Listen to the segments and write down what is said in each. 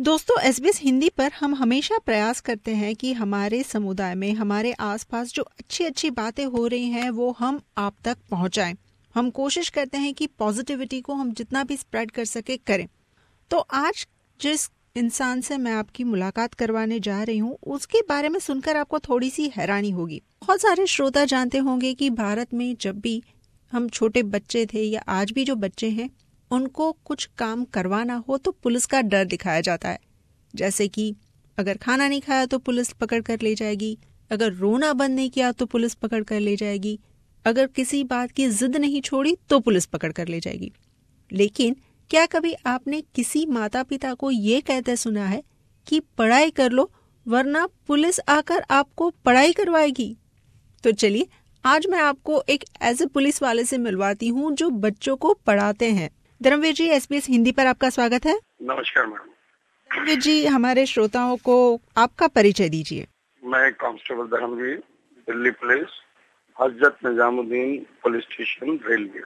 दोस्तों, एसबीएस हिंदी पर हम हमेशा प्रयास करते हैं कि हमारे समुदाय में, हमारे आसपास जो अच्छी अच्छी बातें हो रही हैं वो हम आप तक पहुंचाएं। हम कोशिश करते हैं कि पॉजिटिविटी को हम जितना भी स्प्रेड कर सके करें। तो आज जिस इंसान से मैं आपकी मुलाकात करवाने जा रही हूँ उसके बारे में सुनकर आपको थोड़ी सी हैरानी होगी। बहुत सारे श्रोता जानते होंगे कि भारत में जब भी हम छोटे बच्चे थे या आज भी जो बच्चे हैं उनको कुछ काम करवाना हो तो पुलिस का डर दिखाया जाता है। जैसे कि अगर खाना नहीं खाया तो पुलिस पकड़ कर ले जाएगी, अगर रोना बंद नहीं किया तो पुलिस पकड़ कर ले जाएगी, अगर किसी बात की जिद नहीं छोड़ी तो पुलिस पकड़ कर ले जाएगी। लेकिन क्या कभी आपने किसी माता पिता को ये कहते सुना है कि पढ़ाई कर लो वरना पुलिस आकर आपको पढ़ाई करवाएगी? तो चलिए आज मैं आपको एक ऐसे पुलिस वाले से मिलवाती हूँ जो बच्चों को पढ़ाते हैं। धर्मवीर जी, एसबीएस हिंदी पर आपका स्वागत है। नमस्कार मैडम। धर्मवीर जी, हमारे श्रोताओं को आपका परिचय दीजिए। मैं constable Dharmveer, Delhi police, Hazrat Nizamuddin police station, railway.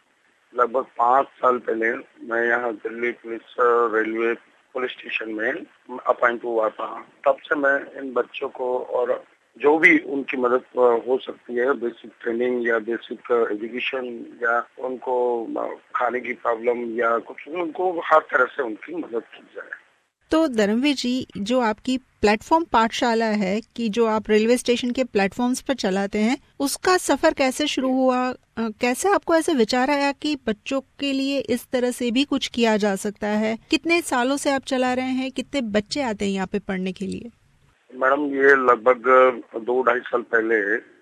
लगभग 5 साल पहले मैं यहाँ Delhi police railway police station में अपॉइंट हुआ था। तब से मैं इन बच्चों को और जो भी उनकी मदद हो सकती है, बेसिक ट्रेनिंग या बेसिक एजुकेशन या उनको खाने की प्रॉब्लम या कुछ, उनको हर तरह से उनकी मदद की जाए। तो धर्मवीर जी, जो आपकी प्लेटफॉर्म पाठशाला है कि जो आप रेलवे स्टेशन के प्लेटफॉर्म्स पर चलाते हैं, उसका सफर कैसे शुरू हुआ? कैसे आपको ऐसे विचार आया कि बच्चों के लिए इस तरह से भी कुछ किया जा सकता है? कितने सालों से आप चला रहे हैं? कितने बच्चे आते हैं यहाँ पे पढ़ने के लिए? मैडम, ये लगभग 2-2.5 साल पहले,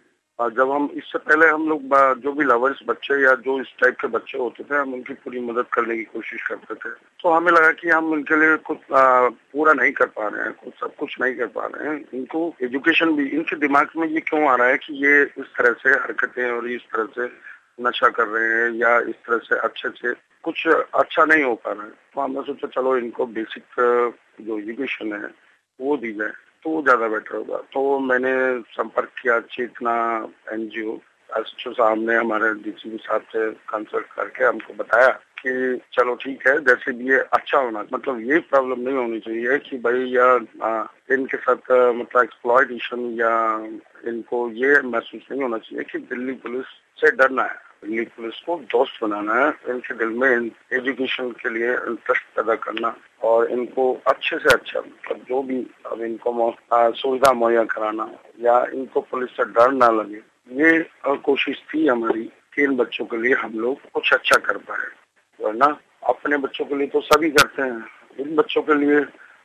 जब हम इससे पहले हम लोग जो भी लवर्स बच्चे या जो इस टाइप के बच्चे होते थे, हम उनकी पूरी मदद करने की कोशिश करते थे। तो हमें लगा कि हम उनके लिए कुछ पूरा नहीं कर पा रहे हैं, सब कुछ नहीं कर पा रहे हैं। इनको एजुकेशन भी, इनके दिमाग में ये क्यों आ रहा है कि ये इस तरह से हरकतें और इस तरह से नशा कर रहे हैं या इस तरह से अच्छे से कुछ अच्छा नहीं हो पा रहा है। तो हमने सोचा चलो इनको बेसिक जो एजुकेशन है वो दी जाए तो ज्यादा बेटर होगा। तो मैंने संपर्क किया चेतना एनजीओ। एसएचओ साहब ने हमारे डीसीपी साहब से कंसल्ट करके हमको बताया कि चलो ठीक है, जैसे भी ये अच्छा होना, मतलब ये प्रॉब्लम नहीं होनी चाहिए कि भाई या इनके साथ मतलब एक्सप्लॉयटेशन या इनको ये महसूस नहीं होना चाहिए कि दिल्ली पुलिस से डरना है। दिल्ली पुलिस को दोस्त बनाना है, इनके दिल में एजुकेशन के लिए इंटरेस्ट पैदा करना और इनको अच्छे से अच्छा, मतलब जो भी अब इनको सुविधा मुहैया कराना या इनको पुलिस से डर ना लगे, ये कोशिश थी हमारी कि इन बच्चों के लिए हम लोग कुछ अच्छा कर पाए। वरना अपने बच्चों के लिए तो सभी करते हैं, इन बच्चों के लिए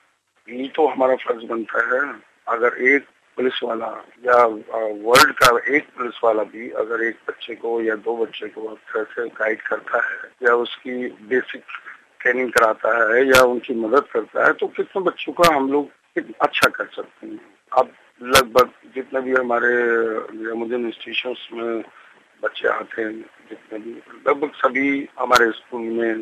ये तो हमारा फर्ज बनता है। अगर एक पुलिस वाला या वर्ल्ड का एक पुलिस वाला भी अगर एक बच्चे को या 2 बच्चे को अच्छे से गाइड करता है या उसकी बेसिक ट्रेनिंग कराता है या उनकी मदद करता है, तो कितने बच्चों का हम लोग अच्छा कर सकते हैं। अब लगभग जितने भी हमारे निजामुद्दीन स्टेशन में बच्चे आते हैं, जितने भी लगभग सभी हमारे स्कूल में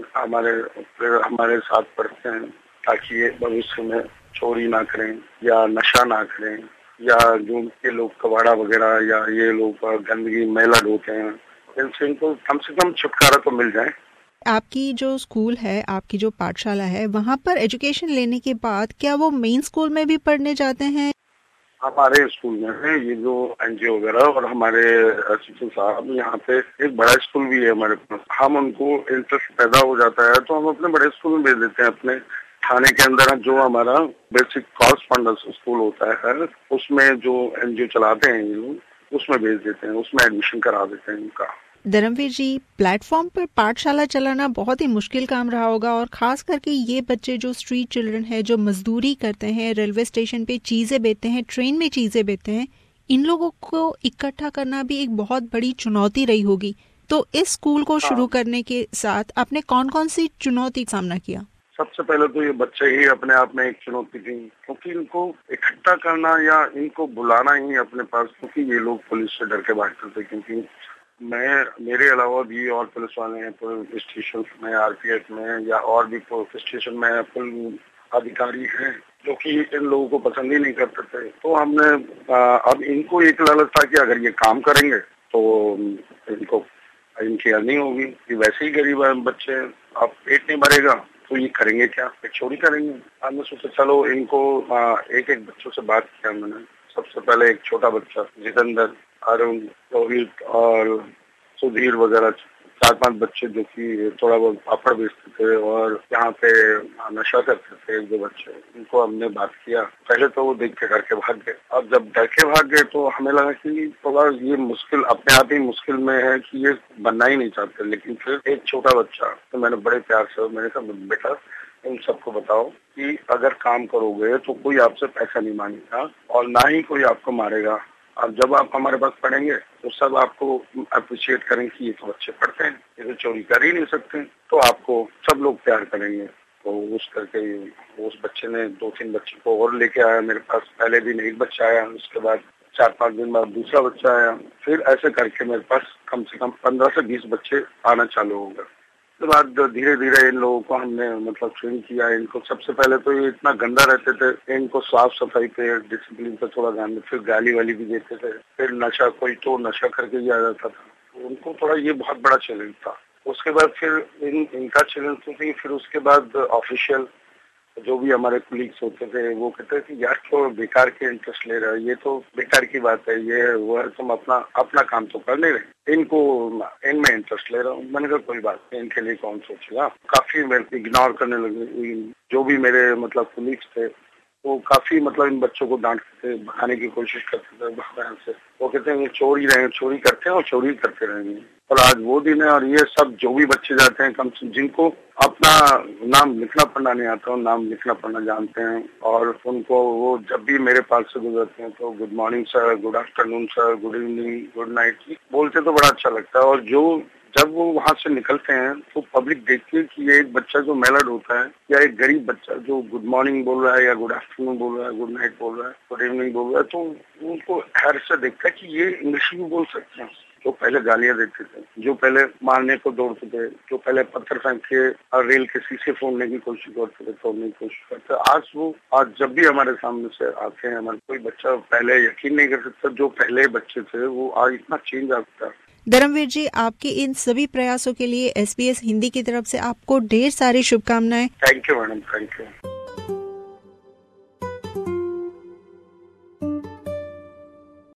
हमारे साथ पढ़ते हैं, ताकि ये भविष्य में चोरी ना करें या नशा ना करें या जो ये लोग कबाड़ा वगैरह या ये लोग गंदगी मैला ढोते हैं, इनसे इनको कम से कम छुटकारा तो मिल जाए। आपकी जो स्कूल है, आपकी जो पाठशाला है, वहाँ पर एजुकेशन लेने के बाद क्या वो मेन स्कूल में भी पढ़ने जाते हैं? हमारे स्कूल में है ये जो एनजीओ वगैरह और हमारे एसएचओ साहब, यहाँ पे एक बड़ा स्कूल भी है हमारे पास। हम उनको इंटरेस्ट पैदा हो जाता है तो हम अपने बड़े स्कूल में भेज देते हैं। अपने थाने के अंदर जो हमारा बेसिक कॉरेस्पॉन्डेंस स्कूल होता है, उसमें जो एनजीओ चलाते हैं ये लोग, उसमें भेज देते हैं, उसमें एडमिशन करा देते हैं इनका। धर्मवीर जी, प्लेटफॉर्म पर पाठशाला चलाना बहुत ही मुश्किल काम रहा होगा और खास करके ये बच्चे जो स्ट्रीट चिल्ड्रन है, जो मजदूरी करते हैं, रेलवे स्टेशन पे चीजें बेचते हैं, ट्रेन में चीजें बेचते हैं, इन लोगों को इकट्ठा करना भी एक बहुत बड़ी चुनौती रही होगी। तो इस स्कूल को शुरू करने के साथ आपने कौन कौन सी चुनौती का सामना किया? सबसे पहले तो ये बच्चे ही अपने आप में एक चुनौती थी, क्योंकि इनको इकट्ठा करना या इनको बुलाना ही अपने पास, क्योंकि ये लोग पुलिस से डर के भागते थे। क्योंकि मेरे अलावा भी और पुलिस वाले हैं पुलिस स्टेशन में, आरपीएफ में या और भी पुलिस स्टेशन में पुलिस अधिकारी हैं जो कि इन लोगों को पसंद ही नहीं करते थे। तो हमने अब इनको एक लालच था कि अगर ये काम करेंगे तो इनको इनकी अर्निंग होगी, कि वैसे ही गरीब बच्चे, अब पेट नहीं भरेगा तो ये करेंगे क्या, चोरी करेंगे। हमने सोचा चलो इनको एक एक बच्चों से बात किया मैंने। सबसे पहले एक छोटा बच्चा जितेंद्र, अरुण, रोहित और सुधीर वगैरह 4-5 बच्चे जो कि थोड़ा बहुत पापड़ बेचते थे और यहाँ पे नशा करते थे, एक दो बच्चे, इनको हमने बात किया। पहले तो वो देख के डर के भाग गए। अब जब डर के भाग गए तो हमें लगा कि थोड़ा ये मुश्किल अपने आप ही मुश्किल में है कि ये बनना ही नहीं चाहते। लेकिन फिर एक छोटा बच्चा, तो मैंने बड़े प्यार से मैंने कहा बेटा इन सबको बताओ कि अगर काम करोगे तो कोई आपसे पैसा नहीं मांगेगा और ना ही कोई आपको मारेगा। अब जब आप हमारे पास पढ़ेंगे तो सब आपको अप्रिशिएट करेंगे कि ये तो बच्चे पढ़ते हैं, ये तो चोरी कर ही नहीं सकते, तो आपको सब लोग प्यार करेंगे। तो उस करके उस बच्चे ने 2-3 बच्चे को और लेके आया मेरे पास। पहले दिन एक बच्चा आया, उसके बाद 4-5 दिन बाद दूसरा बच्चा आया। फिर ऐसे करके मेरे पास कम से कम 15 से 20 बच्चे आना चालू हो गए। उसके बाद धीरे धीरे इन लोगों को हमने मतलब ट्रेन किया। इनको सबसे पहले तो ये इतना गंदा रहते थे, इनको साफ सफाई पे, डिसिप्लिन पे थोड़ा ध्यान, फिर गाली वाली भी देते थे। फिर नशा, कोई तो नशा करके ही आ जाता था। उनको थोड़ा ये बहुत बड़ा चैलेंज था। उसके बाद फिर इनका चैलेंज तो थी। फिर उसके बाद ऑफिशियल जो भी हमारे कुलीग्स होते थे वो कहते थे कि यार क्यों बेकार के इंटरेस्ट ले रहे हो, ये तो बेकार की बात है, ये वो है, तुम अपना काम तो कर नहीं रहे, इनको इनमें इंटरेस्ट ले रहा हूँ। मैंने कहा कोई बात नहीं, इनके लिए कौन सोचेगा। काफी मेरे को इग्नोर करने लगे जो भी मेरे मतलब कुलीग्स थे। वो काफी मतलब इन बच्चों को डांटते थे, भगाने की कोशिश करते थे भगवान से। वो कहते हैं चोरी करते हैं और चोरी करते रहेंगे। और आज वो दिन है और ये सब जो भी बच्चे जाते हैं कम से जिनको अपना नाम लिखना पढ़ना नहीं आता, नाम लिखना पढ़ना जानते हैं, और उनको वो जब भी मेरे पास से गुजरते हैं तो good morning sir, good afternoon sir, good evening, good night बोलते तो बड़ा अच्छा लगता है। और जब वो वहाँ से निकलते हैं तो पब्लिक देखती है कि ये एक बच्चा जो मेलड होता है या एक गरीब बच्चा जो गुड मॉर्निंग बोल रहा है या गुड आफ्टरनून बोल रहा है, गुड नाइट बोल रहा है, गुड इवनिंग बोल रहा है, तो उनको हैर से देखता है कि ये इंग्लिश भी बोल सकते हैं। जो पहले गालियां देते थे, जो पहले मारने को दौड़ते थे, जो पहले पत्थर फेंक के और रेल के शीशे फोड़ने की कोशिश करते थे, तोड़ने की कोशिश करते, आज जब भी हमारे सामने से आते हैं, हमारे कोई बच्चा पहले यकीन नहीं कर सकता जो पहले बच्चे थे वो आज इतना चेंज आता है। धर्मवीर जी, आपके इन सभी प्रयासों के लिए SBS हिंदी की तरफ से आपको ढेर सारी शुभकामनाएं। Thank you madam, thank you.